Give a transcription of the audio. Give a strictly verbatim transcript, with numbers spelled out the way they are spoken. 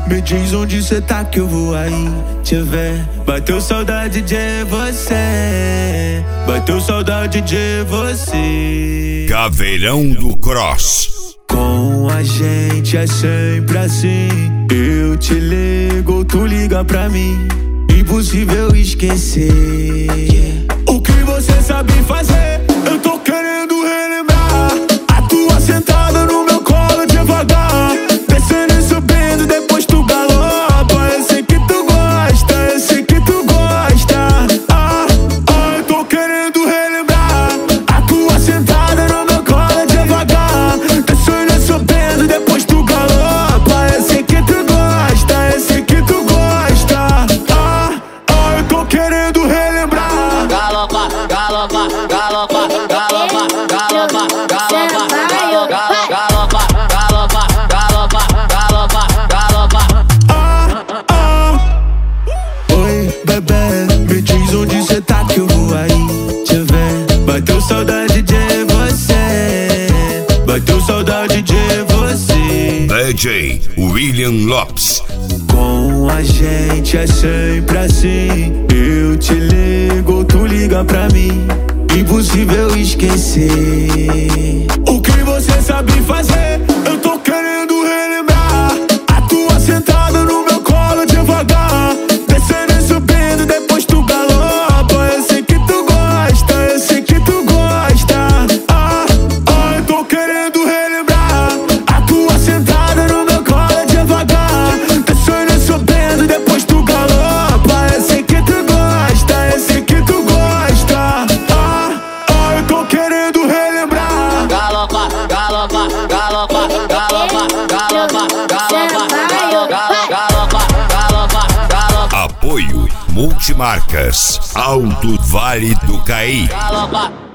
me diz onde cê tá que eu vou aí te ver. Bateu saudade de você, bateu saudade de você. Caveirão do Cross. Com a gente é sempre assim, eu te ligo, tu liga pra mim. Impossível esquecer o que você sabe fazer. Eu tô querendo relembrar a tua sentada no meu colo devagar, descendo e subindo, depois tu galopa. Eu sei que tu gosta, eu sei que tu gosta. Ah, ah, eu tô querendo relembrar a tua sentada no meu colo devagar, descendo e subindo, depois tu galopa. Eu sei que tu gosta, eu sei que tu gosta. Ah, ah, eu tô querendo relembrar. Galopa, galopa, galopa, galopa, galopa, galopa, galopa, galopa, galopa, galopa, galopa. Ah, ah. Oi, bebê, me diz onde cê tá que eu vou aí te ver. Bateu saudade de você, bateu saudade de você. D J William Lopes. Com a gente é sempre assim, eu te ligo, tu liga pra mim. Impossível esquecer o que você sabe fazer. Eu tô querendo relembrar a tua sentada no meu colo devagar, descendo e subindo, depois tu galopa. Eu sei que tu gosta, eu sei que tu gosta. Ah, ah, eu tô querendo relembrar a tua sentada no meu colo devagar, descendo e subindo, depois tu galopa. Eu sei que tu gosta, eu sei que tu gosta. Ah, ah, eu tô querendo relembrar. Galopa, galopa, galopa, galopa, galopa, galopa, galopa, galopa, galopa. Apoio Multimarcas Alto Vale do Caí. Galopa.